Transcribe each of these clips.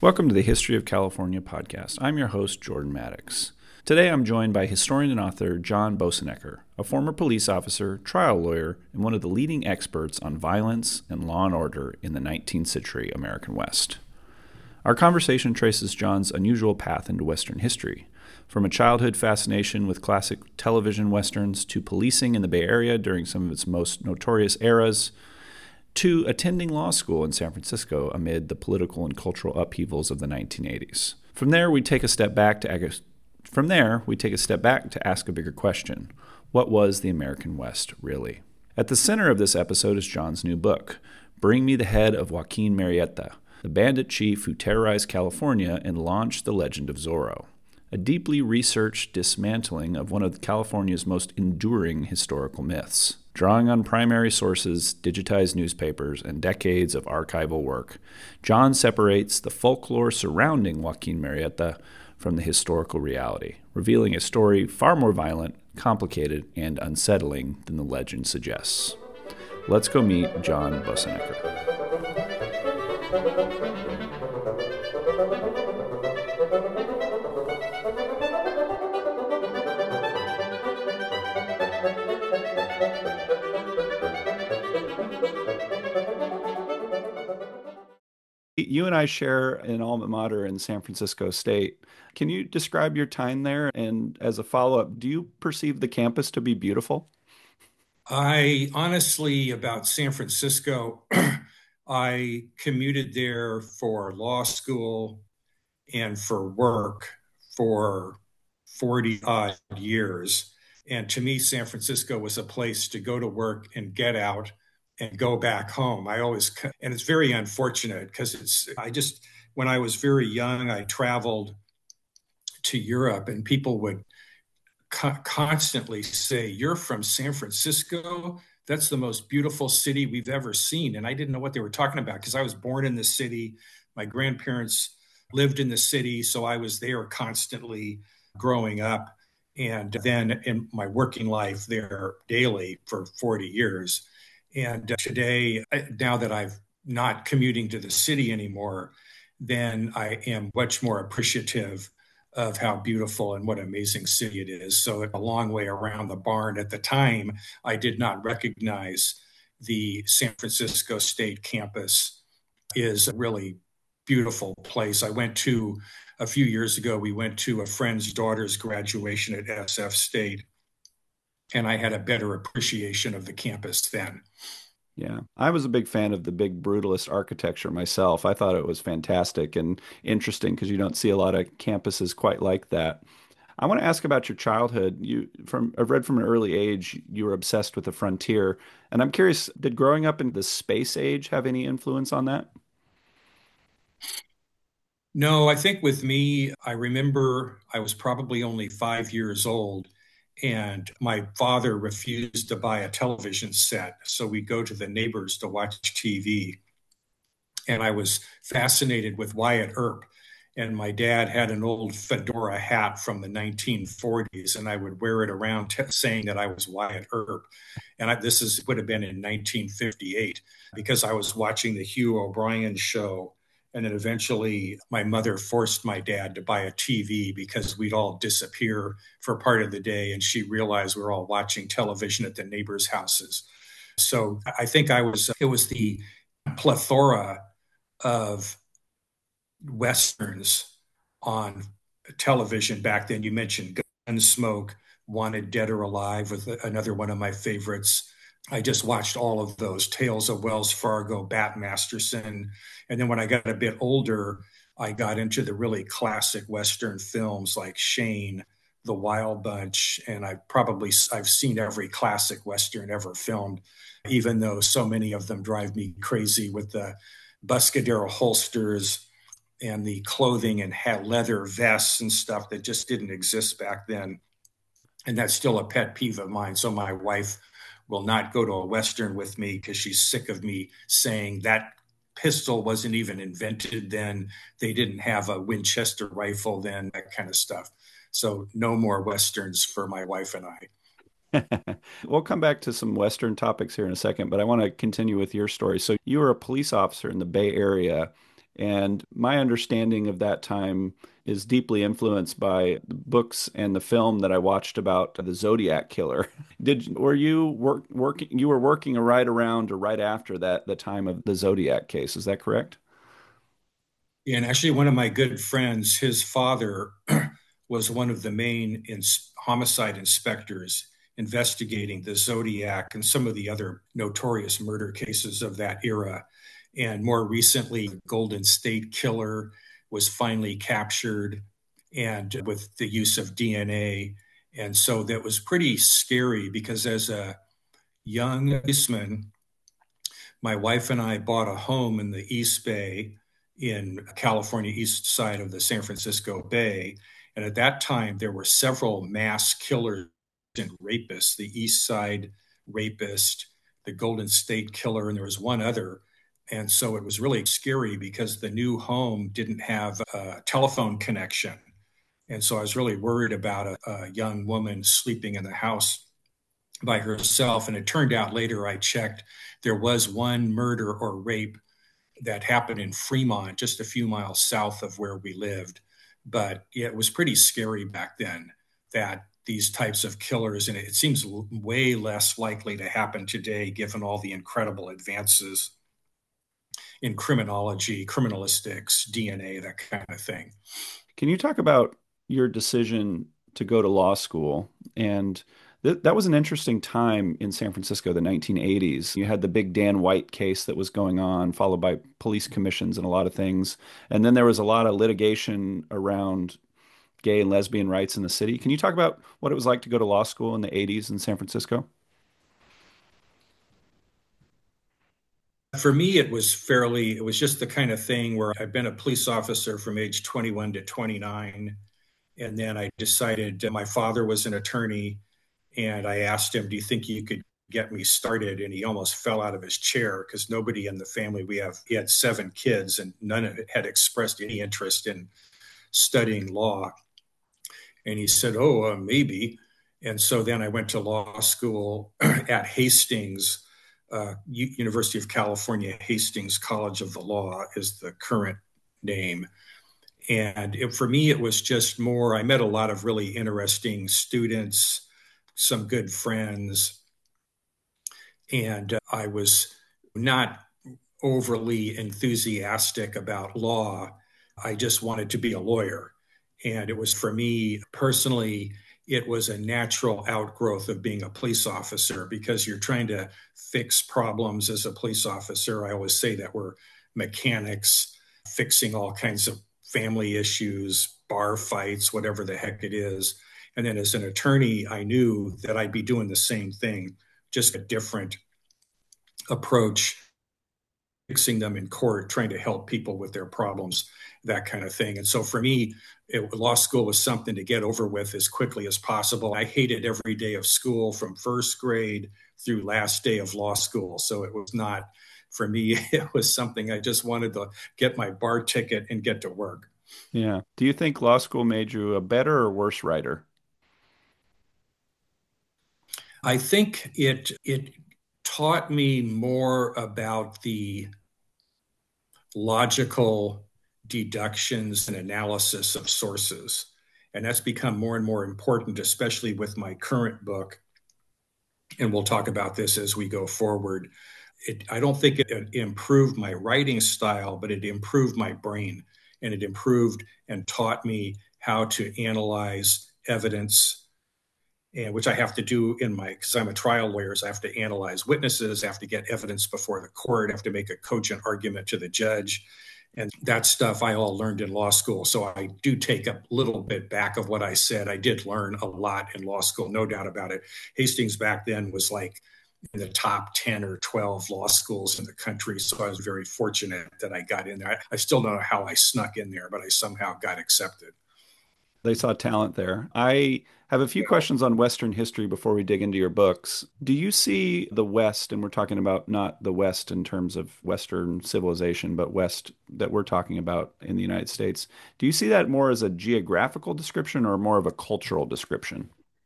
Welcome to the History of California podcast. I'm your host, Jordan Maddox. Today I'm joined by historian and author John Boessenecker, a former police officer, trial lawyer, and one of the leading experts on violence and law and order in the 19th century American West. Our conversation traces John's unusual path into Western history, from a childhood fascination with classic television westerns to policing in the Bay Area during some of its most notorious eras, to attending law school in San Francisco amid the political and cultural upheavals of the 1980s. From there, we take a step back to ask a bigger question. What was the American West really? At the center of this episode is John's new book, Bring Me the Head of Joaquin Murrieta, the bandit chief who terrorized California and launched the legend of Zorro, a deeply researched dismantling of one of California's most enduring historical myths. Drawing on primary sources, digitized newspapers, and decades of archival work, John separates the folklore surrounding Joaquin Murrieta from the historical reality, revealing a story far more violent, complicated, and unsettling than the legend suggests. Let's go meet John Boessenecker. You and I share an alma mater in San Francisco State. Can you describe your time there? And as a follow-up, do you perceive the campus to be beautiful? I honestly, about San Francisco, I commuted there for law school and for work for 40 odd years. And to me, San Francisco was a place to go to work and get out and go back home. And it's very unfortunate because when I was very young, I traveled to Europe and people would constantly say, "You're from San Francisco? That's the most beautiful city we've ever seen." And I didn't know what they were talking about because I was born in the city. My grandparents lived in the city, so I was there constantly growing up. And then in my working life there daily for 40 years. And today, now that I'm not commuting to the city anymore, then I am much more appreciative of how beautiful and what an amazing city it is. So a long way around the barn. At the time, I did not recognize the San Francisco State campus is a really beautiful place. A few years ago, we went to a friend's daughter's graduation at SF State, and I had a better appreciation of the campus then. Yeah, I was a big fan of the big brutalist architecture myself. I thought it was fantastic and interesting because you don't see a lot of campuses quite like that. I want to ask about your childhood. I've read from an early age you were obsessed with the frontier, and I'm curious, did growing up in the space age have any influence on that? No, I think with me, I remember I was probably only 5 years old, and my father refused to buy a television set. So we'd go to the neighbors to watch TV. And I was fascinated with Wyatt Earp. And my dad had an old fedora hat from the 1940s, and I would wear it around saying that I was Wyatt Earp. This would have been in 1958 because I was watching the Hugh O'Brien show. And then eventually, my mother forced my dad to buy a TV because we'd all disappear for part of the day, and she realized we were all watching television at the neighbors' houses. So I think it was the plethora of westerns on television back then. You mentioned Gunsmoke, Wanted Dead or Alive with another one of my favorites. I just watched all of those, Tales of Wells Fargo, Bat Masterson. And then when I got a bit older, I got into the really classic Western films like Shane, The Wild Bunch, and I've seen every classic Western ever filmed, even though so many of them drive me crazy with the Buscadero holsters and the clothing and had leather vests and stuff that just didn't exist back then. And that's still a pet peeve of mine. So my wife will not go to a Western with me because she's sick of me saying that pistol wasn't even invented then. They didn't have a Winchester rifle then, that kind of stuff. So no more Westerns for my wife and I. We'll come back to some Western topics here in a second, but I want to continue with your story. So you were a police officer in the Bay Area, And my understanding of that time is deeply influenced by the books and the film that I watched about the Zodiac killer. Were you working you were working right around or right after that the time of the Zodiac case, is that correct? And actually, one of my good friends, his father was one of the main homicide inspectors investigating the Zodiac and some of the other notorious murder cases of that era. And more recently, Golden State Killer was finally captured and with the use of DNA. And so that was pretty scary because as a young policeman, my wife and I bought a home in the East Bay in California, east side of the San Francisco Bay. And at that time, there were several mass killers and rapists, the East Side rapist, the Golden State Killer, and there was one other. And so it was really scary because the new home didn't have a telephone connection. And so I was really worried about a young woman sleeping in the house by herself. And it turned out later I checked, there was one murder or rape that happened in Fremont, just a few miles south of where we lived. But yeah, it was pretty scary back then that these types of killers, and it seems way less likely to happen today given all the incredible advances in criminology, criminalistics, DNA, that kind of thing. Can you talk about your decision to go to law school? And that was an interesting time in San Francisco, the 1980s. You had the big Dan White case that was going on, followed by police commissions and a lot of things. And then there was a lot of litigation around gay and lesbian rights in the city. Can you talk about what it was like to go to law school in the 80s in San Francisco? For me, it was just the kind of thing where I've been a police officer from age 21 to 29. And then I decided my father was an attorney. And I asked him, do you think you could get me started? And he almost fell out of his chair because nobody in the family, he had 7 kids and none of it had expressed any interest in studying law. And he said, oh, maybe. And so then I went to law school at Hastings, University of California, Hastings College of the Law is the current name. And for me, it was just more, I met a lot of really interesting students, some good friends, and I was not overly enthusiastic about law. I just wanted to be a lawyer. And it was for me personally, it was a natural outgrowth of being a police officer because you're trying to fix problems as a police officer. I always say that we're mechanics fixing all kinds of family issues, bar fights, whatever the heck it is. And then as an attorney, I knew that I'd be doing the same thing, just a different approach, fixing them in court, trying to help people with their problems, that kind of thing. And so for me, law school was something to get over with as quickly as possible. I hated every day of school from first grade through last day of law school. So it was not, for me, it was something I just wanted to get my bar ticket and get to work. Yeah. Do you think law school made you a better or worse writer? I think it taught me more about the logical deductions and analysis of sources. And that's become more and more important, especially with my current book. And we'll talk about this as we go forward. I don't think it improved my writing style, but it improved my brain and it improved and taught me how to analyze evidence, and which I have to do because I'm a trial lawyer, so I have to analyze witnesses, I have to get evidence before the court, I have to make a cogent argument to the judge. And that stuff I all learned in law school. So I do take a little bit back of what I said. I did learn a lot in law school, no doubt about it. Hastings back then was like in the top 10 or 12 law schools in the country. So I was very fortunate that I got in there. I still don't know how I snuck in there, but I somehow got accepted. They saw talent there. I have a few questions on Western history before we dig into your books. Do you see the West, and we're talking about not the West in terms of Western civilization, but West that we're talking about in the United States, do you see that more as a geographical description or more of a cultural description?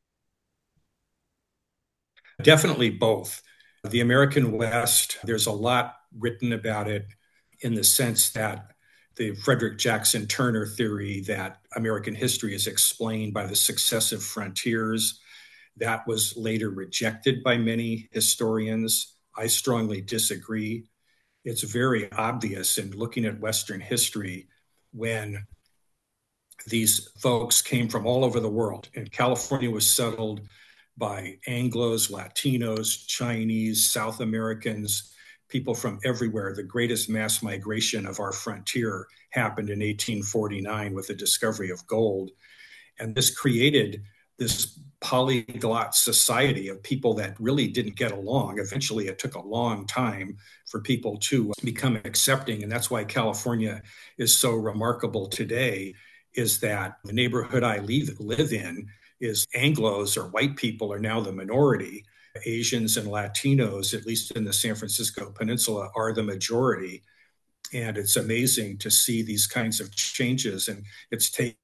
Definitely both. The American West, there's a lot written about it in the sense that the Frederick Jackson Turner theory that American history is explained by the successive frontiers. That was later rejected by many historians. I strongly disagree. It's very obvious in looking at Western history when these folks came from all over the world, and California was settled by Anglos, Latinos, Chinese, South Americans, people from everywhere. The greatest mass migration of our frontier happened in 1849 with the discovery of gold. And this created this polyglot society of people that really didn't get along. Eventually, it took a long time for people to become accepting. And that's why California is so remarkable today, is that the neighborhood I live in is Anglos or white people are now the minority. Asians and Latinos, at least in the San Francisco Peninsula, are the majority. And it's amazing to see these kinds of changes. And it's taken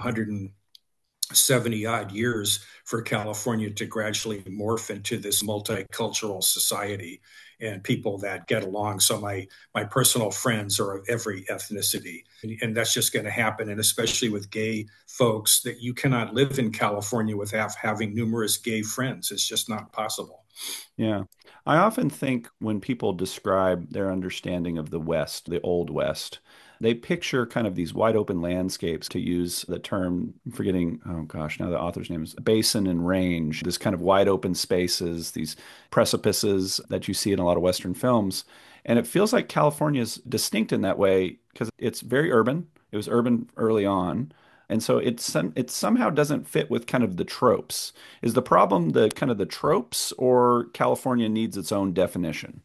170 odd years for California to gradually morph into this multicultural society and people that get along. So my personal friends are of every ethnicity, and that's just going to happen. And especially with gay folks, that you cannot live in California without having numerous gay friends. It's just not possible. Yeah. I often think when people describe their understanding of the West, the Old West, they picture kind of these wide open landscapes, to use the term, I'm forgetting, oh gosh, now the author's name is basin and range, this kind of wide open spaces, these precipices that you see in a lot of Western films. And it feels like California is distinct in that way because it's very urban. It was urban early on. And so it somehow doesn't fit with kind of the tropes. Is the problem the kind of the tropes, or California needs its own definition?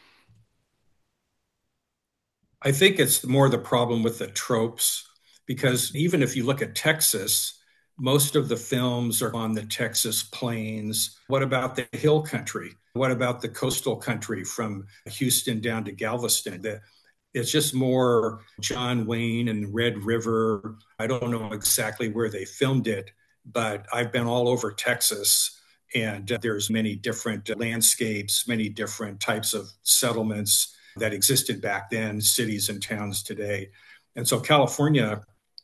I think it's more the problem with the tropes, because even if you look at Texas, most of the films are on the Texas plains. What about the hill country? What about the coastal country from Houston down to Galveston? It's just more John Wayne and Red River. I don't know exactly where they filmed it, but I've been all over Texas, and there's many different landscapes, many different types of settlements that existed back then, cities and towns today. And so California,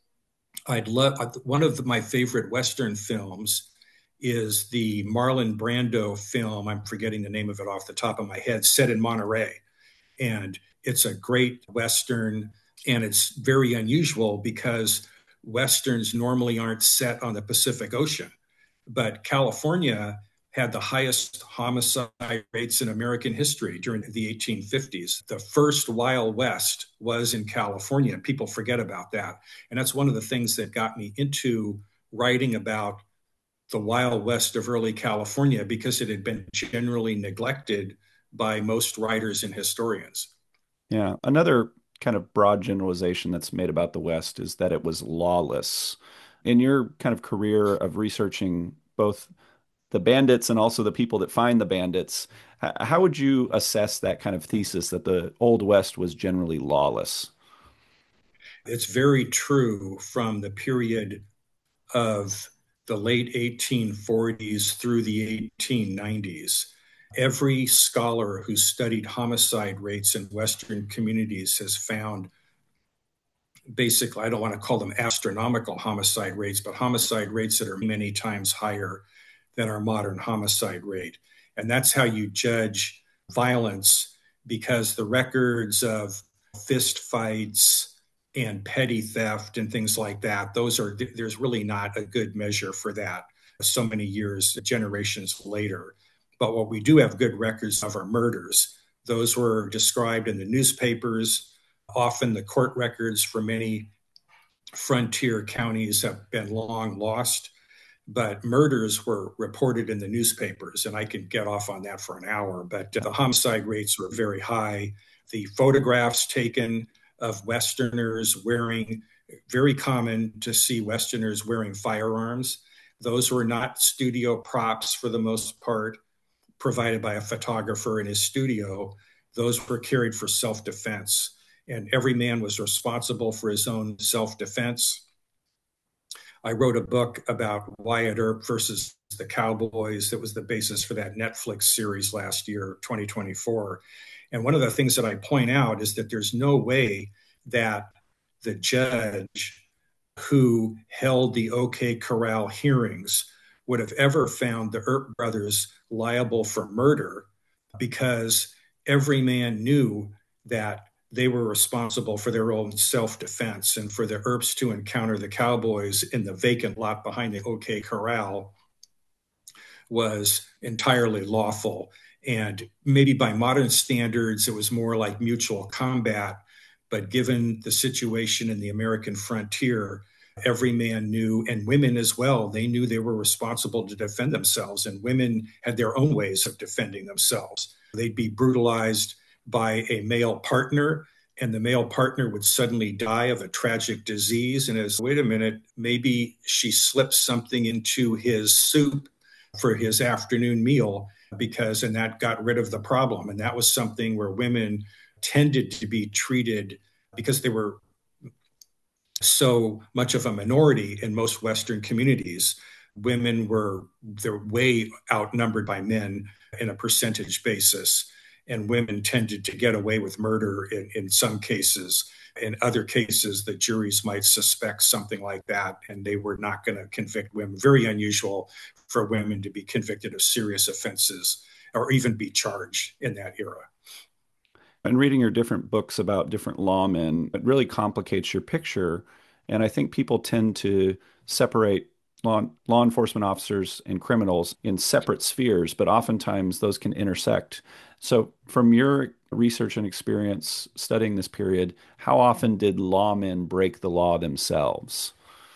I'd love one of my favorite Western films is the Marlon Brando film. I'm forgetting the name of it off the top of my head, set in Monterey. And it's a great Western, and it's very unusual because Westerns normally aren't set on the Pacific Ocean. But California had the highest homicide rates in American history during the 1850s. The first Wild West was in California. People forget about that. And that's one of the things that got me into writing about the Wild West of early California, because it had been generally neglected by most writers and historians. Yeah. Another kind of broad generalization that's made about the West is that it was lawless. In your kind of career of researching both the bandits and also the people that find the bandits, how would you assess that kind of thesis that the Old West was generally lawless? It's very true from the period of the late 1840s through the 1890s. Every scholar who studied homicide rates in Western communities has found, basically, I don't want to call them astronomical homicide rates, but homicide rates that are many times higher than our modern homicide rate. And that's how you judge violence, because the records of fist fights and petty theft and things like that, there's really not a good measure for that so many years, generations later. But what we do have good records of are murders. Those were described in the newspapers. Often the court records for many frontier counties have been long lost, but murders were reported in the newspapers. And I could get off on that for an hour, but the homicide rates were very high. The photographs taken of Westerners wearing, very common to see Westerners wearing firearms. Those were not studio props for the most part, provided by a photographer in his studio. Those were carried for self-defense. And every man was responsible for his own self-defense. I wrote a book about Wyatt Earp versus the Cowboys that was the basis for that Netflix series last year, 2024. And one of the things that I point out is that there's no way that the judge who held the OK Corral hearings would have ever found the Earp brothers liable for murder, because every man knew that they were responsible for their own self-defense, and for the Earps to encounter the cowboys in the vacant lot behind the OK Corral was entirely lawful. And maybe by modern standards, it was more like mutual combat. But given the situation in the American frontier, every man knew, and women as well, they knew they were responsible to defend themselves. And women had their own ways of defending themselves. They'd be brutalized by a male partner, and the male partner would suddenly die of a tragic disease. And as, wait a minute, maybe she slipped something into his soup for his afternoon meal, and that got rid of the problem. And that was something where women tended to be treated, because they were so much of a minority in most Western communities. They're way outnumbered by men in a percentage basis. And women tended to get away with murder in some cases. In other cases, the juries might suspect something like that, and they were not going to convict women. Very unusual for women to be convicted of serious offenses or even be charged in that era. And reading your different books about different lawmen, it really complicates your picture. And I think people tend to separate law enforcement officers and criminals in separate spheres, but oftentimes those can intersect. So, from your research and experience studying this period, how often did lawmen break the law themselves?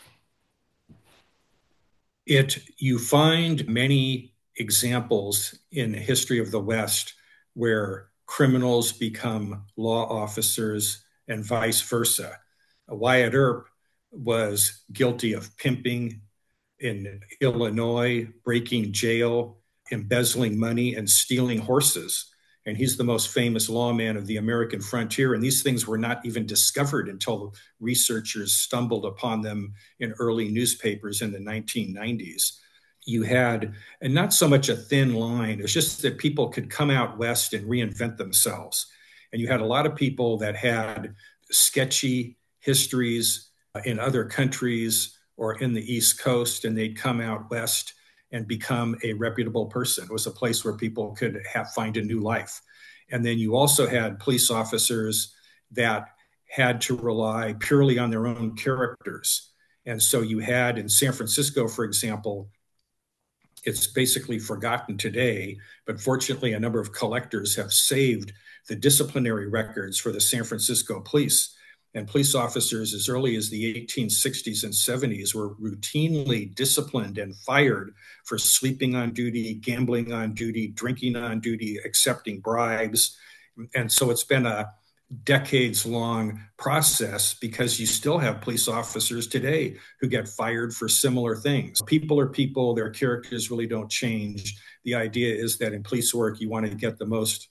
You find many examples in the history of the West where criminals become law officers and vice versa. Wyatt Earp was guilty of pimping in Illinois, breaking jail, embezzling money, and stealing horses. And he's the most famous lawman of the American frontier. And these things were not even discovered until researchers stumbled upon them in early newspapers in the 1990s. You had, and not so much a thin line, it's just that people could come out West and reinvent themselves. And you had a lot of people that had sketchy histories in other countries or in the East Coast, and they'd come out West and become a reputable person. It was a place where people could find a new life. And then you also had police officers that had to rely purely on their own characters. And so you had in San Francisco, for example, it's basically forgotten today, but fortunately a number of collectors have saved the disciplinary records for the San Francisco police. And police officers as early as the 1860s and 70s were routinely disciplined and fired for sleeping on duty, gambling on duty, drinking on duty, accepting bribes. And so it's been a decades-long process, because you still have police officers today who get fired for similar things. People are people, their characters really don't change. The idea is that in police work, you want to get the most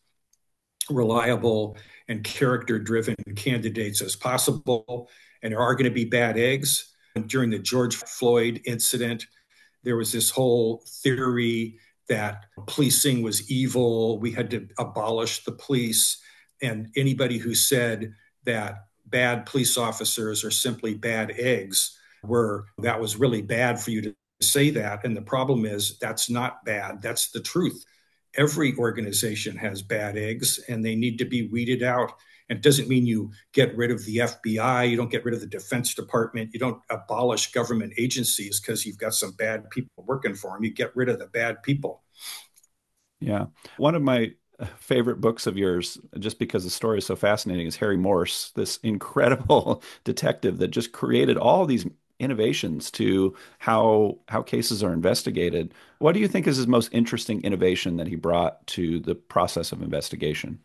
reliable and character-driven candidates as possible. And there are going to be bad eggs. During the George Floyd incident, there was this whole theory that policing was evil. We had to abolish the police. And anybody who said that bad police officers are simply bad eggs, that was really bad for you to say that. And the problem is that's not bad. That's the truth. Every organization has bad eggs, and they need to be weeded out. And it doesn't mean you get rid of the FBI. You don't get rid of the Defense Department. You don't abolish government agencies because you've got some bad people working for them. You get rid of the bad people. Yeah. One of my favorite books of yours, just because the story is so fascinating, is Harry Morse, this incredible detective that just created all these innovations to how cases are investigated. What do you think is his most interesting innovation that he brought to the process of investigation?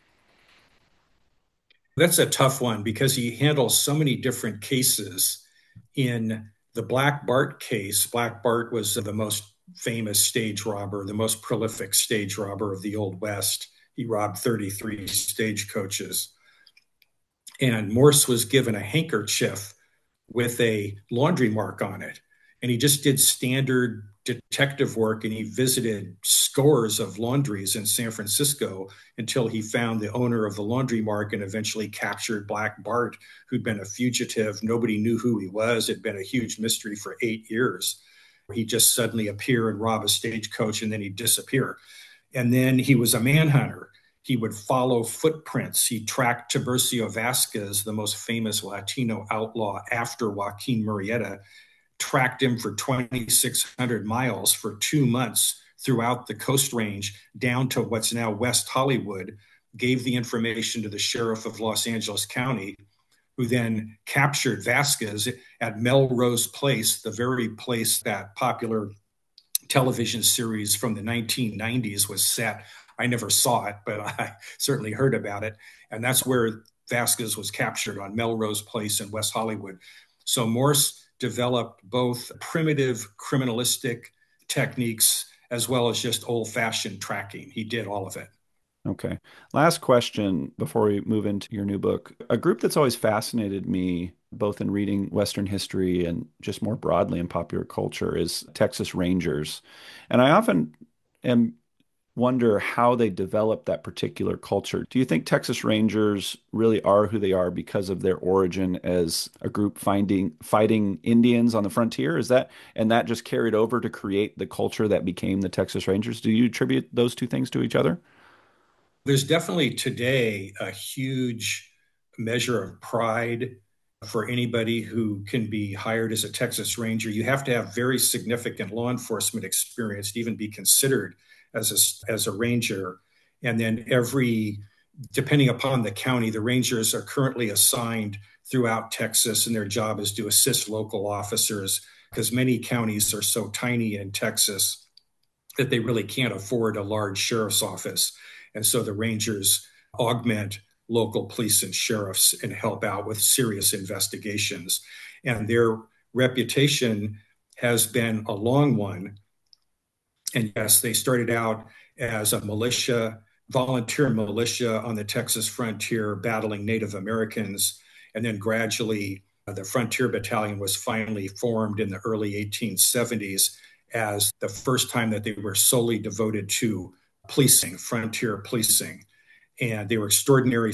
That's a tough one, because he handles so many different cases. In the Black Bart case, Black Bart was the most famous stage robber, the most prolific stage robber of the Old West. He robbed 33 stagecoaches. And Morse was given a handkerchief with a laundry mark on it. And he just did standard detective work, and he visited scores of laundries in San Francisco until he found the owner of the laundry mark and eventually captured Black Bart, who'd been a fugitive. Nobody knew who he was. It'd been a huge mystery for 8 years. He'd just suddenly appear and rob a stagecoach, and then he'd disappear. And then he was a manhunter. He would follow footprints. He tracked Tiburcio Vasquez, the most famous Latino outlaw after Joaquin Murrieta, tracked him for 2,600 miles for 2 months throughout the Coast Range down to what's now West Hollywood, gave the information to the sheriff of Los Angeles County, who then captured Vasquez at Melrose Place, the very place that popular television series from the 1990s was set. I never saw it, but I certainly heard about it. And that's where Vasquez was captured, on Melrose Place in West Hollywood. So Morse developed both primitive criminalistic techniques as well as just old-fashioned tracking. He did all of it. Okay. Last question before we move into your new book. A group that's always fascinated me, both in reading Western history and just more broadly in popular culture, is Texas Rangers. And I often wonder how they developed that particular culture. Do you think Texas Rangers really are who they are because of their origin as a group fighting Indians on the frontier? And that just carried over to create the culture that became the Texas Rangers? Do you attribute those two things to each other? There's definitely today a huge measure of pride for anybody who can be hired as a Texas Ranger. You have to have very significant law enforcement experience to even be considered as a ranger. And then depending upon the county, the rangers are currently assigned throughout Texas, and their job is to assist local officers, because many counties are so tiny in Texas that they really can't afford a large sheriff's office. And so the rangers augment local police and sheriffs and help out with serious investigations. And their reputation has been a long one. And yes, they started out as a volunteer militia on the Texas frontier battling Native Americans. And then gradually, the Frontier Battalion was finally formed in the early 1870s as the first time that they were solely devoted to policing, frontier policing. And they were extraordinarily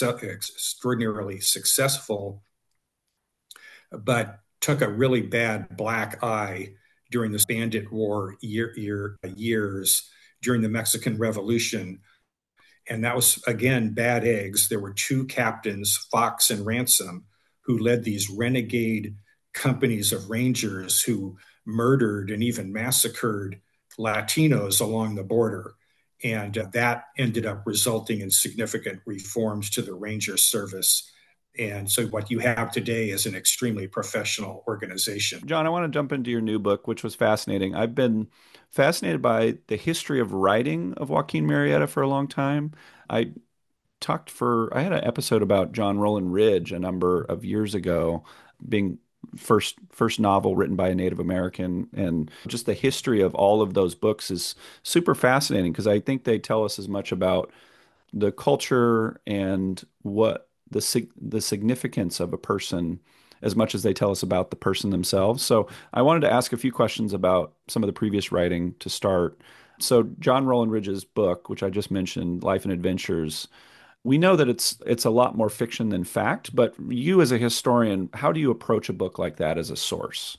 successful, but took a really bad black eye during the Bandit War years, during the Mexican Revolution. And that was, again, bad eggs. There were two captains, Fox and Ransom, who led these renegade companies of rangers who murdered and even massacred Latinos along the border. And that ended up resulting in significant reforms to the Ranger service. And so what you have today is an extremely professional organization. John, I want to jump into your new book, which was fascinating. I've been fascinated by the history of writing of Joaquin Murrieta for a long time. I had an episode about John Roland Ridge a number of years ago, being first novel written by a Native American, and just the history of all of those books is super fascinating because I think they tell us as much about the culture and what the significance of a person as much as they tell us about the person themselves. So I wanted to ask a few questions about some of the previous writing to start. So John Roland Ridge's book, which I just mentioned, Life and Adventures, we know that it's a lot more fiction than fact, but you as a historian, how do you approach a book like that as a source?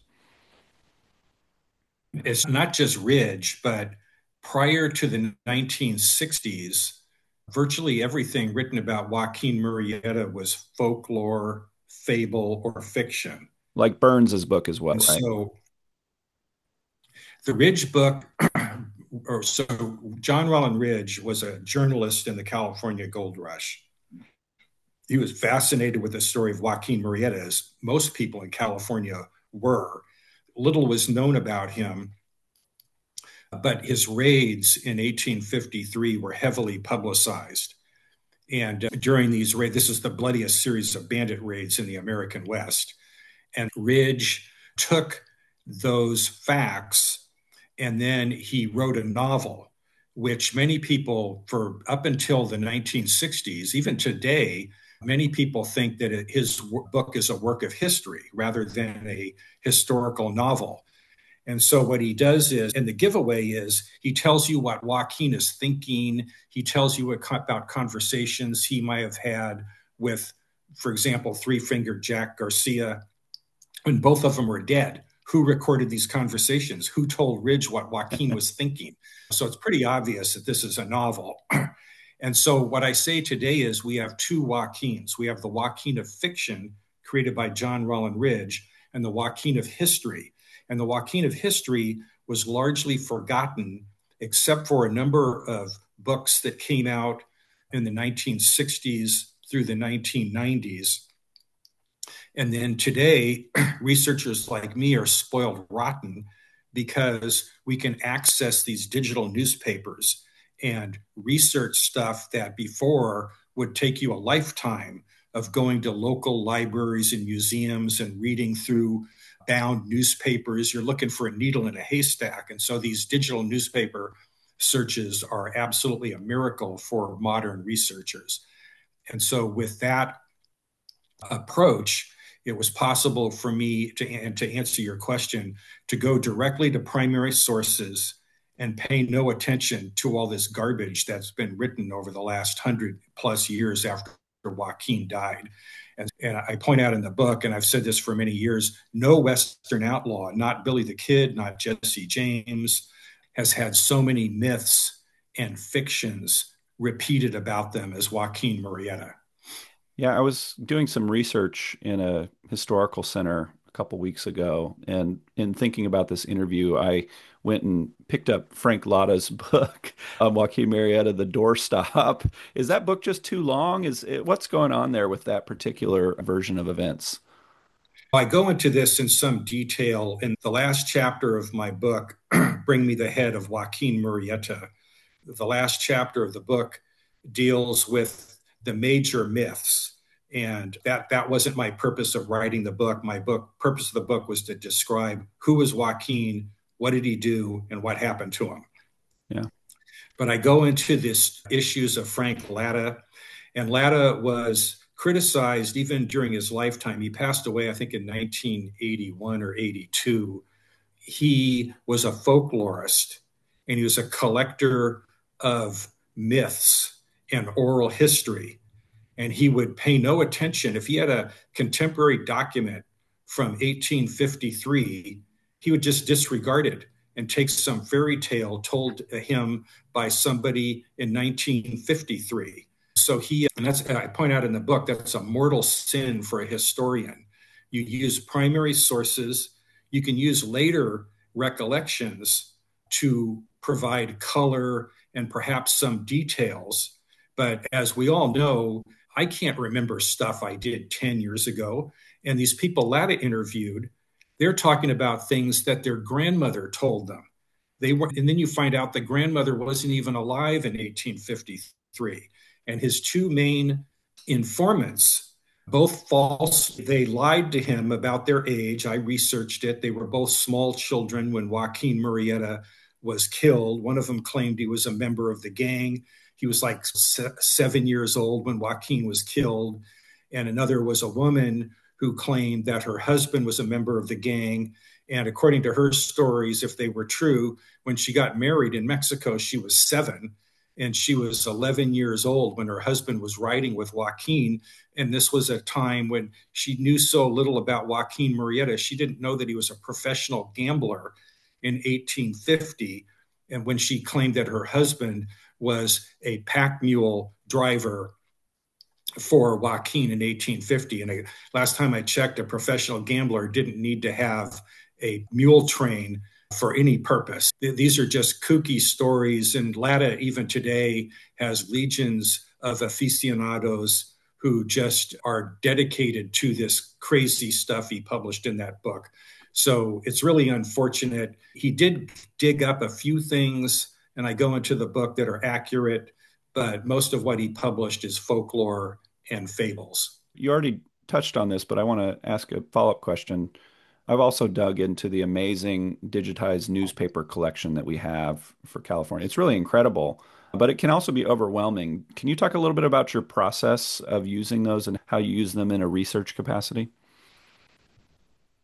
It's not just Ridge, but prior to the 1960s, virtually everything written about Joaquin Murrieta was folklore, fable, or fiction. Like Burns's book as well, And right? so the Ridge book, so John Roland Ridge was a journalist in the California Gold Rush. He was fascinated with the story of Joaquin Murrieta, as most people in California were. Little was known about him, but his raids in 1853 were heavily publicized. And during these raids, this is the bloodiest series of bandit raids in the American West. And Ridge took those facts and then he wrote a novel, which many people, for up until the 1960s, even today, many people think that his book is a work of history rather than a historical novel. And so what he does is, and the giveaway is, he tells you what Joaquin is thinking. He tells you about conversations he might have had with, for example, Three Fingered Jack Garcia, when both of them were dead. Who recorded these conversations? Who told Ridge what Joaquin was thinking? So it's pretty obvious that this is a novel. And so what I say today is we have two Joaquins. We have the Joaquin of fiction created by John Rollin Ridge and the Joaquin of history. And the Joaquin of history was largely forgotten, except for a number of books that came out in the 1960s through the 1990s. And then today, researchers like me are spoiled rotten because we can access these digital newspapers and research stuff that before would take you a lifetime of going to local libraries and museums and reading through bound newspapers. You're looking for a needle in a haystack. And so these digital newspaper searches are absolutely a miracle for modern researchers. And so with that approach, it was possible for me to answer your question, to go directly to primary sources and pay no attention to all this garbage that's been written over the last 100+ years after Joaquin died. And I point out in the book, and I've said this for many years, no Western outlaw, not Billy the Kid, not Jesse James, has had so many myths and fictions repeated about them as Joaquin Murrieta. Yeah, I was doing some research in a historical center a couple weeks ago, and in thinking about this interview, I went and picked up Frank Latta's book, Joaquin Murrieta, The Doorstop. Is that book just too long? What's going on there with that particular version of events? I go into this in some detail in the last chapter of my book, Bring Me the Head of Joaquin Murrieta. The last chapter of the book deals with the major myths. And that wasn't my purpose of writing the book. My purpose of the book was to describe who was Joaquin, what did he do, and what happened to him. Yeah. But I go into this issues of Frank Latta, and Latta was criticized even during his lifetime. He passed away, I think, in 1981 or 82. He was a folklorist, and he was a collector of myths and oral history. And he would pay no attention. If he had a contemporary document from 1853, he would just disregard it and take some fairy tale told him by somebody in 1953. So and that's, I point out in the book, that's a mortal sin for a historian. You use primary sources, you can use later recollections to provide color and perhaps some details. But as we all know, I can't remember stuff I did 10 years ago. And these people Latta interviewed, they're talking about things that their grandmother told them. And then you find out the grandmother wasn't even alive in 1853. And his two main informants, both false, they lied to him about their age. I researched it. They were both small children when Joaquin Murrieta was killed. One of them claimed he was a member of the gang. He was like 7 years old when Joaquin was killed. And another was a woman who claimed that her husband was a member of the gang. And according to her stories, if they were true, when she got married in Mexico, she was 7. And she was 11 years old when her husband was riding with Joaquin. And this was a time when she knew so little about Joaquin Murrieta. She didn't know that he was a professional gambler in 1850. And when she claimed that her husband was a pack mule driver for Joaquin in 1850. And last time I checked, a professional gambler didn't need to have a mule train for any purpose. These are just kooky stories. And Latta, even today, has legions of aficionados who just are dedicated to this crazy stuff he published in that book. So it's really unfortunate. He did dig up a few things, and I go into the book, that are accurate, but most of what he published is folklore and fables. You already touched on this, but I want to ask a follow-up question. I've also dug into the amazing digitized newspaper collection that we have for California. It's really incredible, but it can also be overwhelming. Can you talk a little bit about your process of using those and how you use them in a research capacity?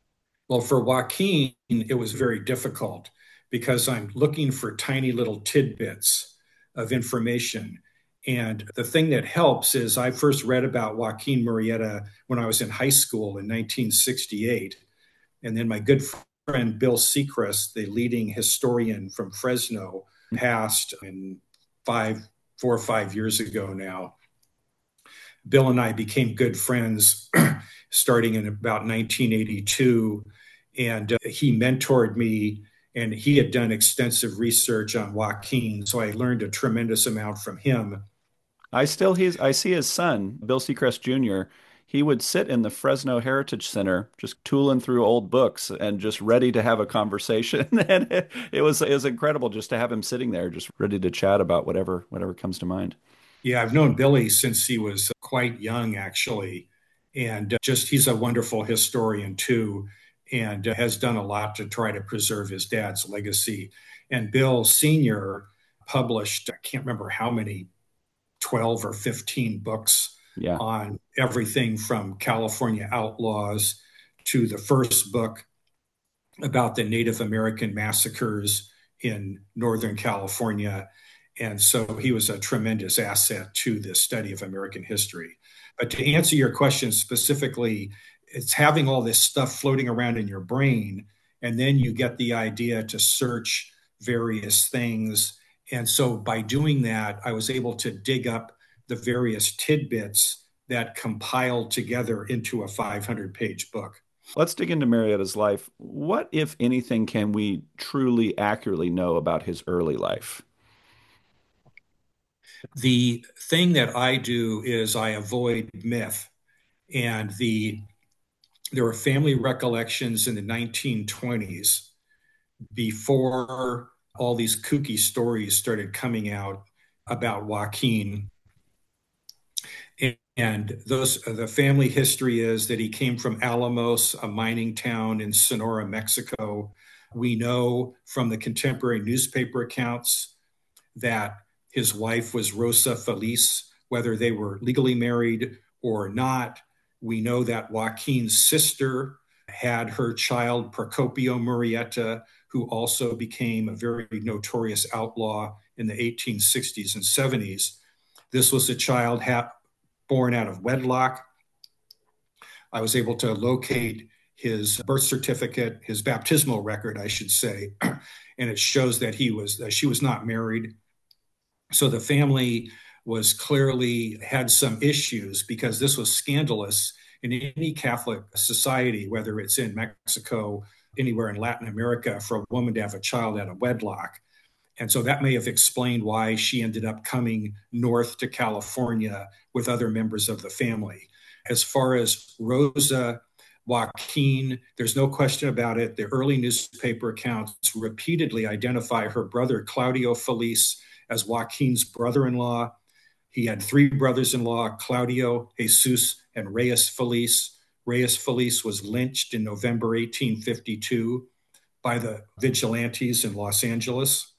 Well, for Joaquin, it was very difficult because I'm looking for tiny little tidbits of information. And the thing that helps is I first read about Joaquin Murrieta when I was in high school in 1968. And then my good friend Bill Sechrest, the leading historian from Fresno, passed in 4 or 5 years ago now. Bill and I became good friends starting in about 1982. And he mentored me, and he had done extensive research on Joaquin. So I learned a tremendous amount from him. I see his son, Bill Seacrest Jr. He would sit in the Fresno Heritage Center, just tooling through old books and just ready to have a conversation. And it was incredible just to have him sitting there, just ready to chat about whatever comes to mind. Yeah, I've known Billy since he was quite young, actually. And just he's a wonderful historian, too, and has done a lot to try to preserve his dad's legacy. And Bill Sr. published, I can't remember how many, 12 or 15 books Yeah. on everything from California outlaws to the first book about the Native American massacres in Northern California. And so he was a tremendous asset to the study of American history. But to answer your question specifically, it's having all this stuff floating around in your brain, and then you get the idea to search various things. And so by doing that, I was able to dig up the various tidbits that compiled together into a 500-page book. Let's dig into Marietta's life. What, if anything, can we truly accurately know about his early life? The thing that I do is I avoid myth, and there were family recollections in the 1920s before all these kooky stories started coming out about Joaquin. And the family history is that he came from Alamos, a mining town in Sonora, Mexico. We know from the contemporary newspaper accounts that his wife was Rosa Feliz, whether they were legally married or not. We know that Joaquin's sister had her child, Procopio Murrieta, who also became a very notorious outlaw in the 1860s and 70s. This was a child born out of wedlock. I was able to locate his birth certificate, his baptismal record, I should say, and it shows that she was not married. So the family was clearly had some issues because this was scandalous in any Catholic society, whether it's in Mexico, anywhere in Latin America, for a woman to have a child out of wedlock. And so that may have explained why she ended up coming north to California with other members of the family. As far as Rosa Joaquin, there's no question about it. The early newspaper accounts repeatedly identify her brother, Claudio Feliz, as Joaquin's brother-in-law. He had three brothers-in-law, Claudio, Jesus, and Reyes Feliz. Reyes Feliz was lynched in November 1852 by the vigilantes in Los Angeles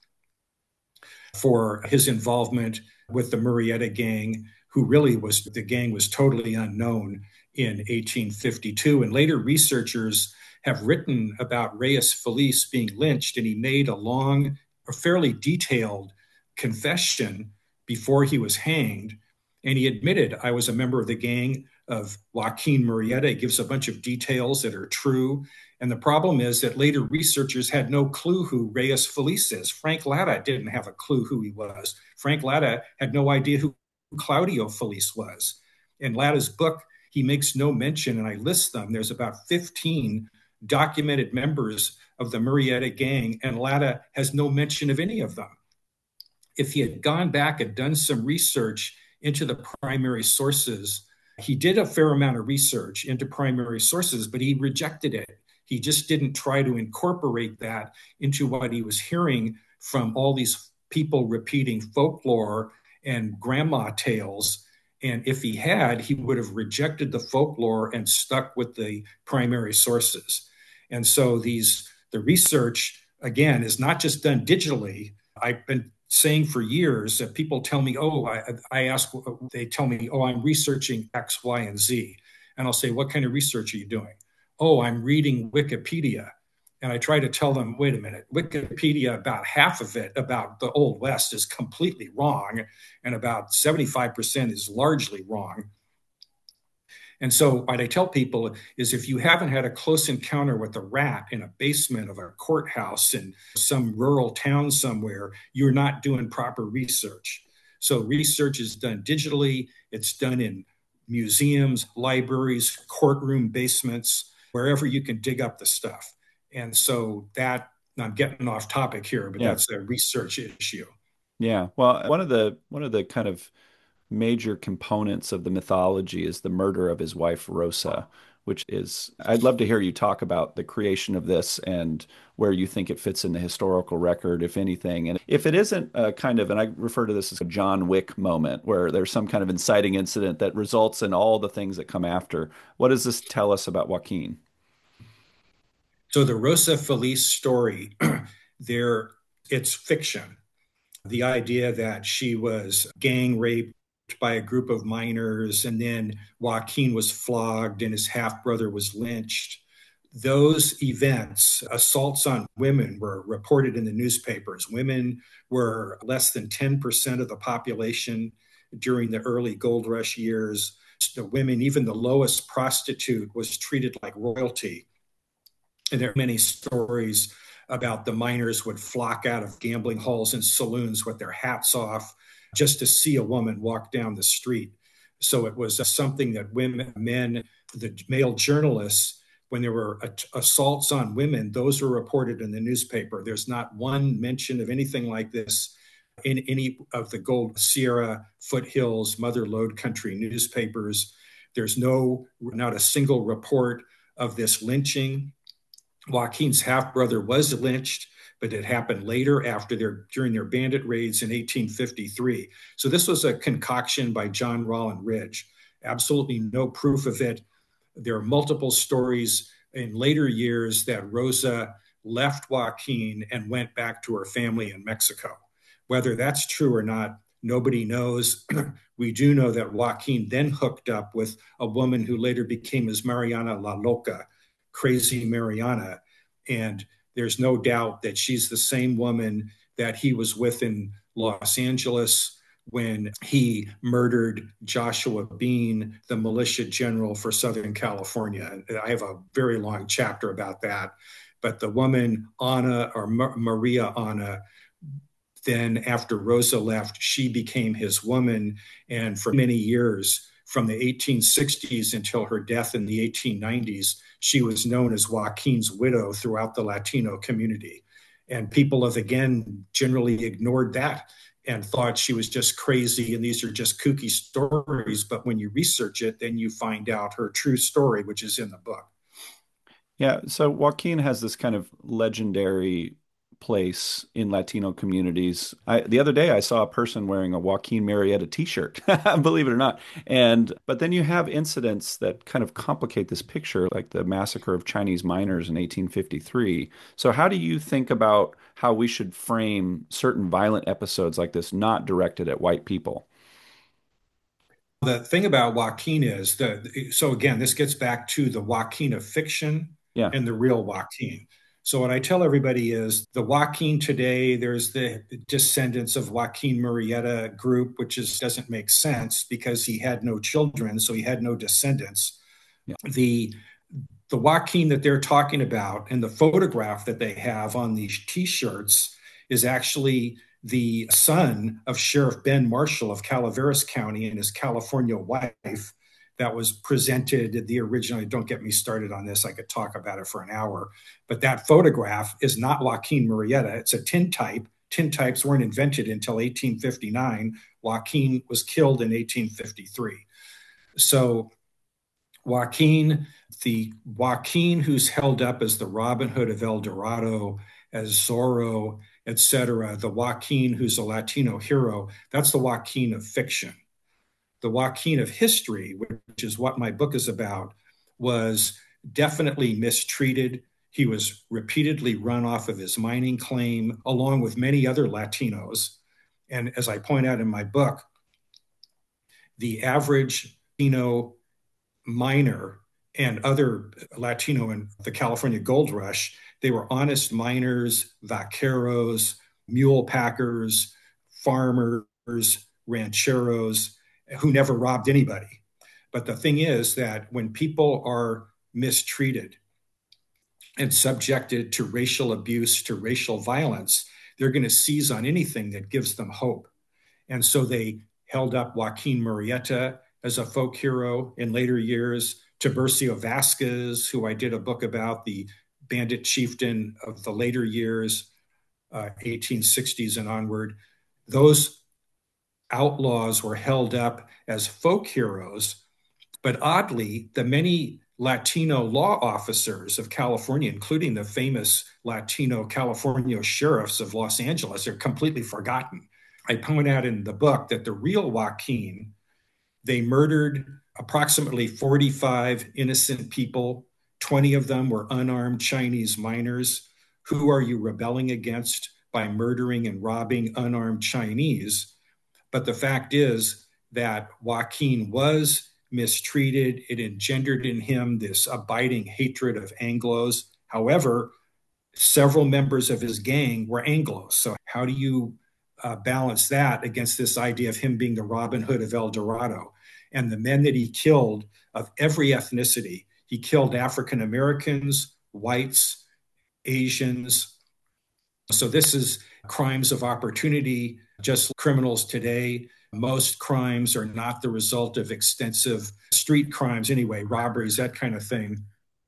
for his involvement with the Murrieta gang, who really the gang was totally unknown in 1852. And later researchers have written about Reyes Feliz being lynched, and he made a fairly detailed confession before he was hanged. And he admitted, I was a member of the gang of Joaquin Murrieta. He gives a bunch of details that are true. And the problem is that later researchers had no clue who Reyes Feliz is. Frank Latta didn't have a clue who he was. Frank Latta had no idea who Claudio Feliz was. In Latta's book, he makes no mention, and I list them. There's about 15 documented members of the Murrieta gang, and Latta has no mention of any of them. If he had gone back and done some research into the primary sources, he did a fair amount of research into primary sources, but he rejected it. He just didn't try to incorporate that into what he was hearing from all these people repeating folklore and grandma tales. And if he had, he would have rejected the folklore and stuck with the primary sources. And so the research, again, is not just done digitally. I've been saying for years that people tell me, they tell me, I'm researching X, Y, and Z. And I'll say, what kind of research are you doing? oh, I'm reading Wikipedia. And I try to tell them, wait a minute, Wikipedia, about half of it about the Old West is completely wrong, and about 75% is largely wrong. And so what I tell people is if you haven't had a close encounter with a rat in a basement of a courthouse in some rural town somewhere, you're not doing proper research. So research is done digitally, it's done in museums, libraries, courtroom basements, wherever you can dig up the stuff. And so that, I'm getting off topic here, but Yeah. that's a research issue. Yeah. Well, one of the kind of major components of the mythology is the murder of his wife Rosa, which is I'd love to hear you talk about the creation of this and where you think it fits in the historical record, if anything. And if it isn't a kind of, and I refer to this as a John Wick moment, where there's some kind of inciting incident that results in all the things that come after, what does this tell us about Joaquin? So the Rosa Felice story, there, it's fiction. The idea that she was gang raped by a group of minors and then Joaquin was flogged and his half brother was lynched. Those events, assaults on women, were reported in the newspapers. Women were less than 10% of the population during the early gold rush years. The women, even the lowest prostitute, was treated like royalty. And there are many stories about the miners would flock out of gambling halls and saloons with their hats off just to see a woman walk down the street. So it was something that women, men, the male journalists, when there were assaults on women, those were reported in the newspaper. There's not one mention of anything like this in any of the Gold Sierra, Foothills, Mother Lode Country newspapers. There's not a single report of this lynching. Joaquin's half brother was lynched, but it happened later during their bandit raids in 1853. So this was a concoction by John Rollin Ridge. Absolutely no proof of it. There are multiple stories in later years that Rosa left Joaquin and went back to her family in Mexico. Whether that's true or not, nobody knows. We do know that Joaquin then hooked up with a woman who later became his Mariana La Loca, Crazy Mariana. And there's no doubt that she's the same woman that he was with in Los Angeles when he murdered Joshua Bean, the militia general for Southern California. I have a very long chapter about that. But the woman, Ana, or Maria Ana, then after Rosa left, she became his woman. And for many years, from the 1860s until her death in the 1890s, she was known as Joaquin's widow throughout the Latino community. And people have, again, generally ignored that and thought she was just crazy and these are just kooky stories. But when you research it, then you find out her true story, which is in the book. Yeah, so Joaquin has this kind of legendary place in Latino communities. The other day I saw a person wearing a Joaquin Murrieta t-shirt, believe it or not. But then you have incidents that kind of complicate this picture, like the massacre of Chinese miners in 1853. So how do you think about how we should frame certain violent episodes like this, not directed at white people? The thing about Joaquin is so again, this gets back to the Joaquin of fiction Yeah. and the real Joaquin. So what I tell everybody is the Joaquin today, there's the descendants of Joaquin Murrieta group, doesn't make sense because he had no children, so he had no descendants. Yeah. The Joaquin that they're talking about and the photograph that they have on these T-shirts is actually the son of Sheriff Ben Marshall of Calaveras County and his California wife that was presented the original. Don't get me started on this. I could talk about it for an hour. But that photograph is not Joaquin Murrieta. It's a tintype. Tintypes weren't invented until 1859. Joaquin was killed in 1853. So Joaquin, the Joaquin who's held up as the Robin Hood of El Dorado, as Zorro, etc., the Joaquin who's a Latino hero, that's the Joaquin of fiction. The Joaquin of history, which is what my book is about, was definitely mistreated. He was repeatedly run off of his mining claim, along with many other Latinos. And as I point out in my book, the average Latino miner and other Latino in the California gold rush, they were honest miners, vaqueros, mule packers, farmers, rancheros who never robbed anybody. But the thing is that when people are mistreated and subjected to racial abuse, to racial violence, they're going to seize on anything that gives them hope. And so they held up Joaquin Murrieta as a folk hero in later years, Tiburcio Vasquez, who I did a book about, the bandit chieftain of the later years, 1860s and onward. Those outlaws were held up as folk heroes, but oddly, the many Latino law officers of California, including the famous Latino California sheriffs of Los Angeles, are completely forgotten. I point out in the book that the real Joaquin, they murdered approximately 45 innocent people. 20 of them were unarmed Chinese miners. Who are you rebelling against by murdering and robbing unarmed Chinese? But the fact is that Joaquin was mistreated. It engendered in him this abiding hatred of Anglos. However, several members of his gang were Anglos. So how do you balance that against this idea of him being the Robin Hood of El Dorado? And the men that he killed of every ethnicity, he killed African Americans, whites, Asians. So this is crimes of opportunity, just criminals today. Most crimes are not the result of extensive street crimes anyway, robberies, that kind of thing.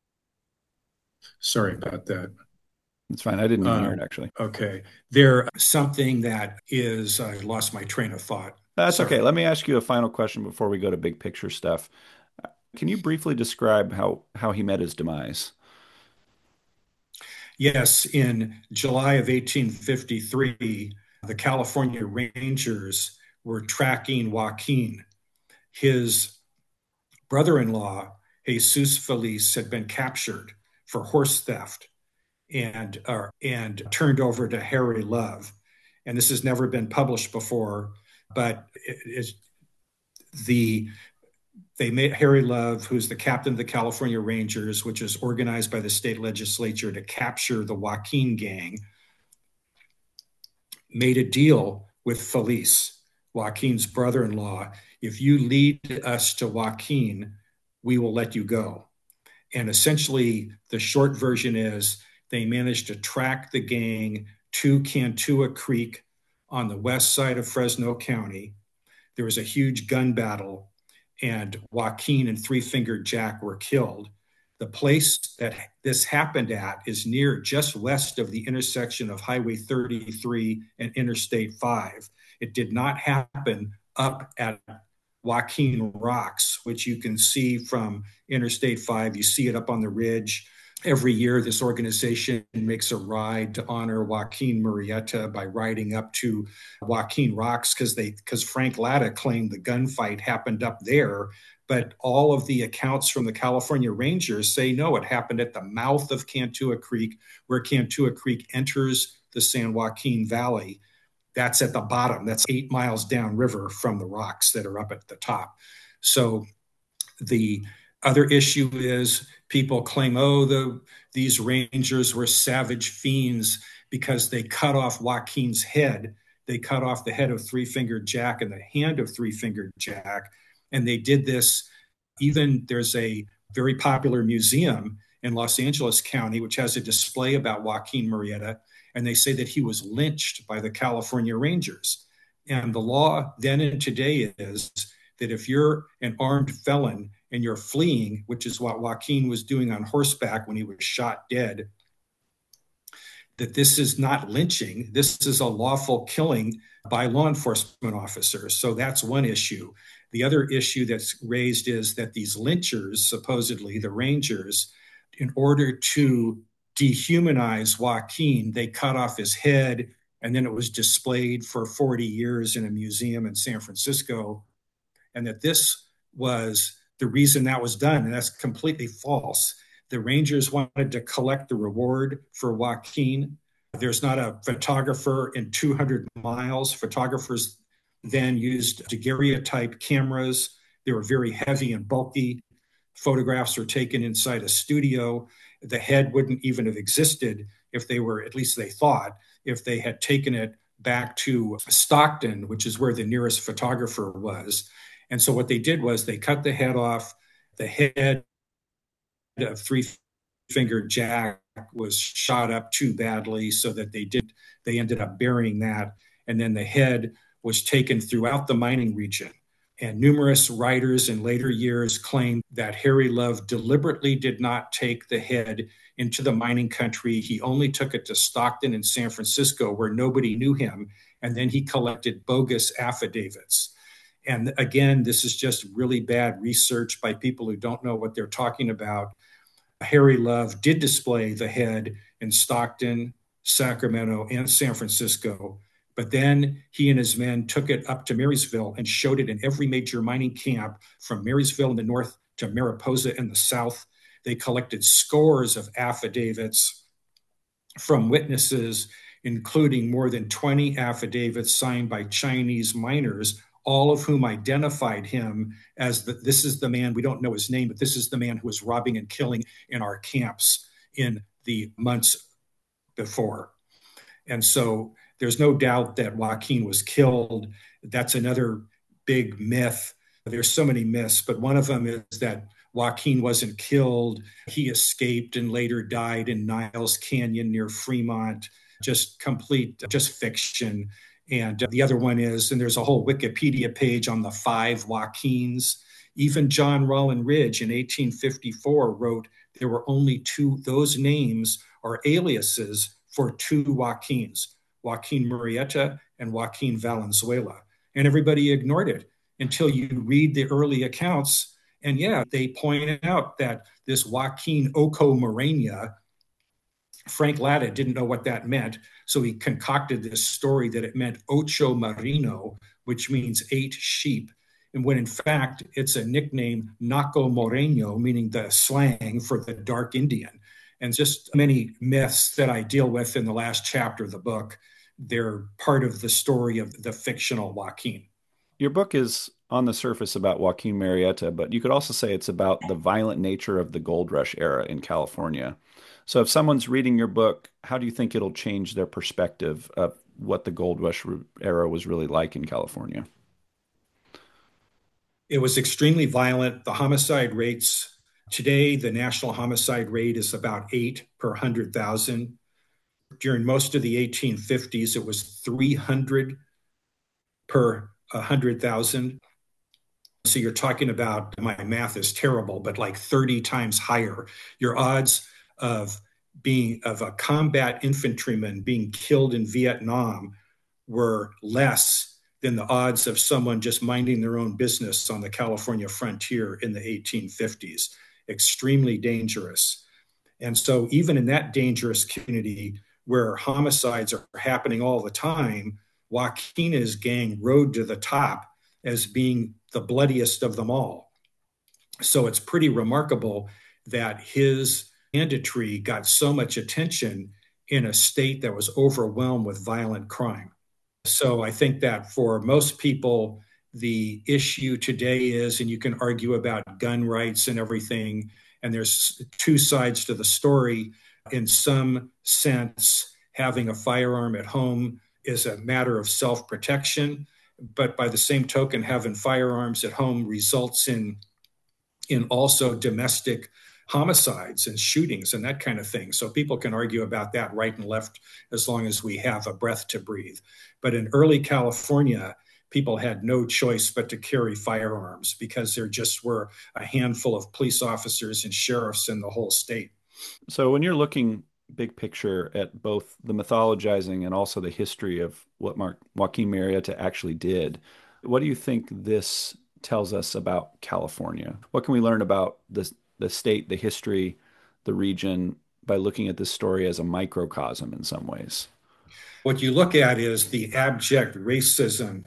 Sorry about that. It's fine. I didn't even hear it, actually. Okay. There's something that is, I lost my train of thought. That's okay. Let me ask you a final question before we go to big picture stuff. Can you briefly describe how he met his demise? Yes, in July of 1853, the California Rangers were tracking Joaquin. His brother-in-law, Jesus Feliz, had been captured for horse theft and turned over to Harry Love. And this has never been published before, but they made Harry Love, who's the captain of the California Rangers, which is organized by the state legislature to capture the Joaquin gang, made a deal with Feliz, Joaquin's brother-in-law. If you lead us to Joaquin, we will let you go. And essentially, the short version is they managed to track the gang to Cantua Creek on the west side of Fresno County. There was a huge gun battle, and Joaquin and Three Fingered Jack were killed. The place that this happened at is near just west of the intersection of Highway 33 and Interstate 5. It did not happen up at Joaquin Rocks, which you can see from Interstate 5. You see it up on the ridge. Every year, this organization makes a ride to honor Joaquin Murrieta by riding up to Joaquin Rocks because Frank Latta claimed the gunfight happened up there. But all of the accounts from the California Rangers say, no, it happened at the mouth of Cantua Creek, where Cantua Creek enters the San Joaquin Valley. That's at the bottom. That's 8 miles downriver from the rocks that are up at the top. So the other issue is people claim, these Rangers were savage fiends because they cut off Joaquin's head. They cut off the head of Three Fingered Jack and the hand of Three Fingered Jack. And they did this. Even there's a very popular museum in Los Angeles County, which has a display about Joaquin Murrieta. And they say that he was lynched by the California Rangers. And the law then and today is that if you're an armed felon and you're fleeing, which is what Joaquin was doing on horseback when he was shot dead, that this is not lynching. This is a lawful killing by law enforcement officers. So that's one issue. The other issue that's raised is that these lynchers, supposedly the Rangers, in order to dehumanize Joaquin, they cut off his head, and then it was displayed for 40 years in a museum in San Francisco, and that this was the reason that was done, and that's completely false. The Rangers wanted to collect the reward for Joaquin. There's not a photographer in 200 miles. Photographers then used daguerreotype cameras. They were very heavy and bulky. Photographs were taken inside a studio. The head wouldn't even have existed if they were, at least they thought, if they had taken it back to Stockton, which is where the nearest photographer was. And so what they did was they cut the head off. The head of Three Finger Jack was shot up too badly, so that they ended up burying that. And then the head was taken throughout the mining region. And numerous writers in later years claimed that Harry Love deliberately did not take the head into the mining country. He only took it to Stockton and San Francisco, where nobody knew him. And then he collected bogus affidavits. And again, this is just really bad research by people who don't know what they're talking about. Harry Love did display the head in Stockton, Sacramento, and San Francisco. But then he and his men took it up to Marysville and showed it in every major mining camp, from Marysville in the north to Mariposa in the south. They collected scores of affidavits from witnesses, including more than 20 affidavits signed by Chinese miners, all of whom identified him as this is the man, we don't know his name, but this is the man who was robbing and killing in our camps in the months before. And so there's no doubt that Joaquin was killed. That's another big myth. There's so many myths, but one of them is that Joaquin wasn't killed. He escaped and later died in Niles Canyon near Fremont. Just fiction. And the other one is, and there's a whole Wikipedia page on the 5 Joaquins. Even John Rollin Ridge in 1854 wrote there were only 2, those names are aliases for 2 Joaquins, Joaquin Murrieta and Joaquin Valenzuela. And everybody ignored it until you read the early accounts. And yeah, they point out that this Joaquin Oco Morena, Frank Latta didn't know what that meant. So he concocted this story that it meant Ocho Marino, which means 8 sheep. And when in fact, it's a nickname, Naco Moreno, meaning the slang for the dark Indian. And just many myths that I deal with in the last chapter of the book, they're part of the story of the fictional Joaquin. Your book is on the surface about Joaquin Murrieta, but you could also say it's about the violent nature of the gold rush era in California. So if someone's reading your book, how do you think it'll change their perspective of what the gold rush era was really like in California? It was extremely violent. The homicide rates today, the national homicide rate is about 8 per 100,000. During most of the 1850s, it was 300 per 100,000. So you're talking about, my math is terrible, but like 30 times higher. Your odds of a combat infantryman being killed in Vietnam were less than the odds of someone just minding their own business on the California frontier in the 1850s. Extremely dangerous. And so even in that dangerous community where homicides are happening all the time, Joaquina's gang rode to the top as being the bloodiest of them all. So it's pretty remarkable that his banditry got so much attention in a state that was overwhelmed with violent crime. So I think that for most people, the issue today is, and you can argue about gun rights and everything, and there's 2 sides to the story. In some sense, having a firearm at home is a matter of self-protection, but by the same token, having firearms at home results in also domestic homicides and shootings and that kind of thing. So people can argue about that right and left as long as we have a breath to breathe. But in early California, people had no choice but to carry firearms because there just were a handful of police officers and sheriffs in the whole state. So when you're looking big picture at both the mythologizing and also the history of what Joaquin Murrieta actually did, what do you think this tells us about California? What can we learn about the state, the history, the region by looking at this story as a microcosm in some ways? What you look at is the abject racism.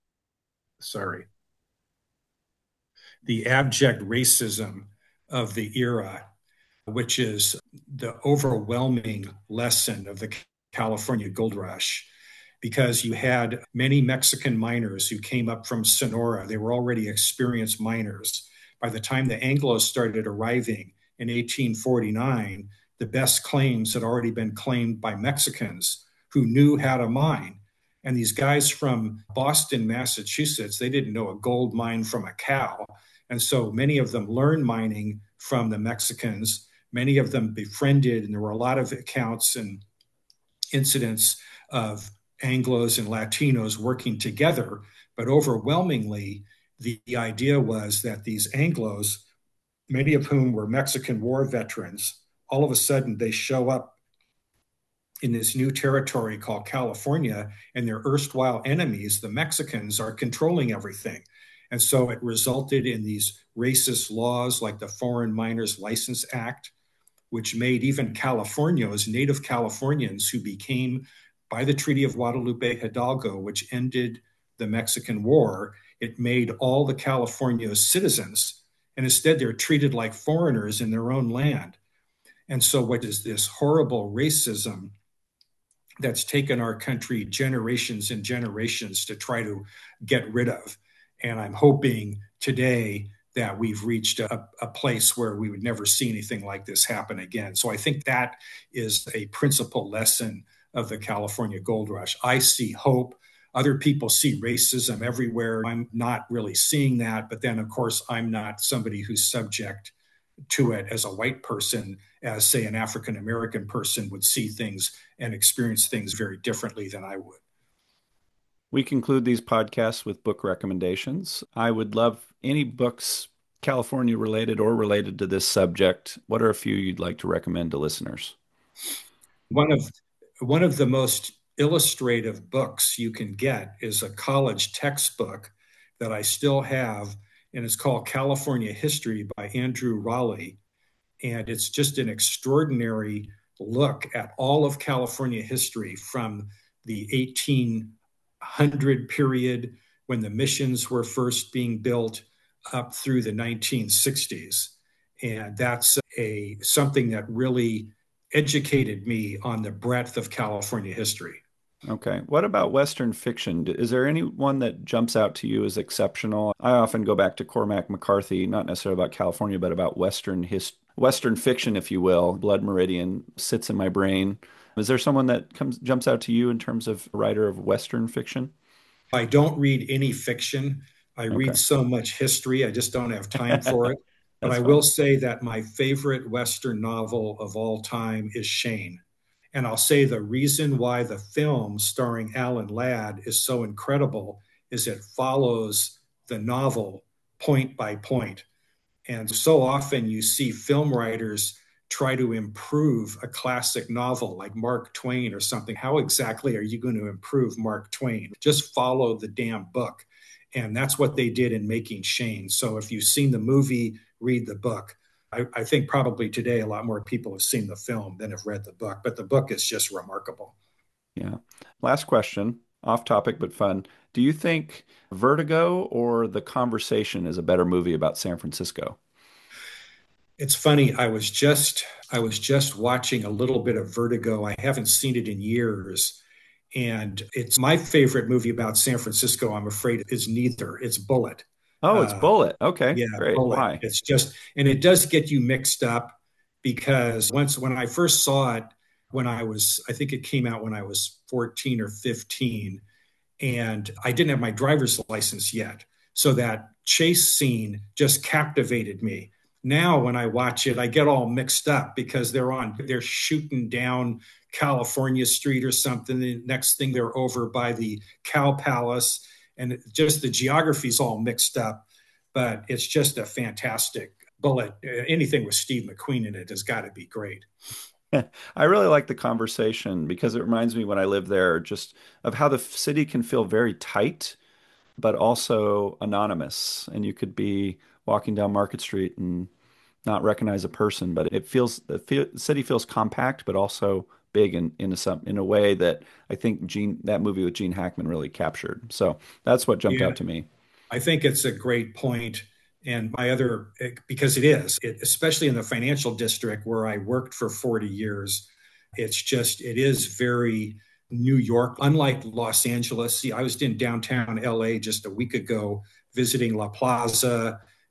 The abject racism of the era, which is the overwhelming lesson of the California Gold Rush, because you had many Mexican miners who came up from Sonora. They were already experienced miners, by the time the Anglos started arriving in 1849, the best claims had already been claimed by Mexicans who knew how to mine. And these guys from Boston, Massachusetts, they didn't know a gold mine from a cow. And so many of them learned mining from the Mexicans. Many of them befriended, and there were a lot of accounts and incidents of Anglos and Latinos working together. But overwhelmingly, the idea was that these Anglos, many of whom were Mexican war veterans, all of a sudden they show up in this new territory called California, and their erstwhile enemies, the Mexicans, are controlling everything. And so it resulted in these racist laws like the Foreign Miners License Act, which made even Californios, native Californians who became, by the Treaty of Guadalupe Hidalgo, which ended the Mexican War, it made all the Californios citizens, and instead they're treated like foreigners in their own land. And so what is this horrible racism that's taken our country generations and generations to try to get rid of? And I'm hoping today that we've reached a place where we would never see anything like this happen again. So I think that is a principal lesson of the California Gold Rush. I see hope. Other people see racism everywhere. I'm not really seeing that. But then, of course, I'm not somebody who's subject to it as a white person, as, say, an African-American person would see things and experience things very differently than I would. We conclude these podcasts with book recommendations. I would love any books, California related or related to this subject. What are a few you'd like to recommend to listeners? One of the most illustrative books you can get is a college textbook that I still have, and it's called California History by Andrew Raleigh. And it's just an extraordinary look at all of California history from the 1800 period when the missions were first being built up through the 1960s. And that's something that really educated me on the breadth of California history. Okay. What about Western fiction? Is there anyone that jumps out to you as exceptional? I often go back to Cormac McCarthy, not necessarily about California, but about Western fiction, if you will. Blood Meridian sits in my brain. Is there someone that jumps out to you in terms of a writer of Western fiction? I don't read any fiction. I read so much history. I just don't have time for it. But I will say that my favorite Western novel of all time is Shane. And I'll say the reason why the film starring Alan Ladd is so incredible is it follows the novel point by point. And so often you see film writers try to improve a classic novel like Mark Twain or something. How exactly are you going to improve Mark Twain? Just follow the damn book. And that's what they did in making Shane. So if you've seen the movie, read the book. I think probably today a lot more people have seen the film than have read the book, but the book is just remarkable. Yeah. Last question, off topic but fun. Do you think Vertigo or The Conversation is a better movie about San Francisco? It's funny. I was just watching a little bit of Vertigo. I haven't seen it in years. And it's my favorite movie about San Francisco, I'm afraid, is neither. It's Bullitt. Oh, it's Bullitt. Okay, yeah, great. Bullitt. Why? It's just, and it does get you mixed up because when I first saw it, I think it came out when I was 14 or 15, and I didn't have my driver's license yet. So that chase scene just captivated me. Now, when I watch it, I get all mixed up because they're shooting down California Street or something. The next thing they're over by the Cow Palace, and just the geography's all mixed up. But it's just a fantastic Bullitt. Anything with Steve McQueen in it has got to be great. I really like The Conversation because it reminds me when I lived there just of how the city can feel very tight, but also anonymous. And you could be walking down Market Street and not recognize a person, but the city feels compact, but also big in a way that I think that movie with Gene Hackman really captured. So that's what jumped out to me. I think it's a great point. And because it is, especially in the financial district where I worked for 40 years, it is very New York, unlike Los Angeles. See, I was in downtown LA just a week ago visiting La Plaza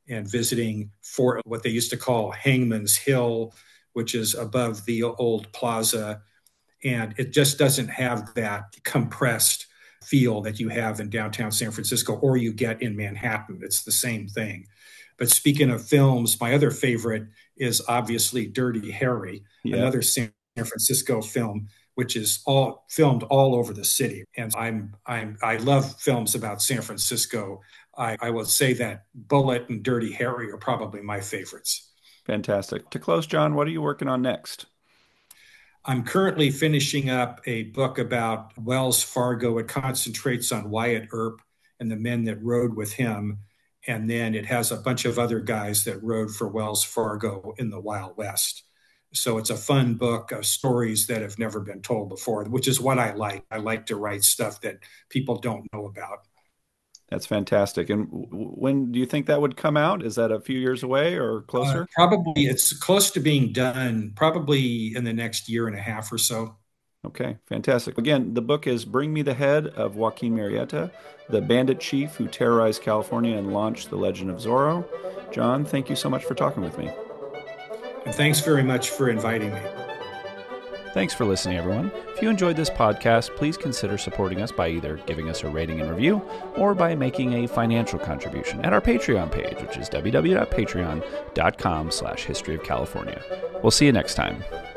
and visiting Fort, what they used to call Hangman's Hill, which is above the old plaza. And it just doesn't have that compressed feel that you have in downtown San Francisco or you get in Manhattan. It's the same thing. But speaking of films, my other favorite is obviously Dirty Harry, another San Francisco film, which is all filmed all over the city. And I love films about San Francisco. I will say that Bullitt and Dirty Harry are probably my favorites. Fantastic. To close, John, what are you working on next? I'm currently finishing up a book about Wells Fargo. It concentrates on Wyatt Earp and the men that rode with him. And then it has a bunch of other guys that rode for Wells Fargo in the Wild West. So it's a fun book of stories that have never been told before, which is what I like. I like to write stuff that people don't know about. That's fantastic. And when do you think that would come out? Is that a few years away or closer? Probably it's close to being done, probably in the next year and a half or so. Okay, fantastic. Again, the book is Bring Me the Head of Joaquin Murrieta, the bandit chief who terrorized California and launched the legend of Zorro. John, thank you so much for talking with me. And thanks very much for inviting me. Thanks for listening, everyone. If you enjoyed this podcast, please consider supporting us by either giving us a rating and review or by making a financial contribution at our Patreon page, which is www.patreon.com/historyofcalifornia. We'll see you next time.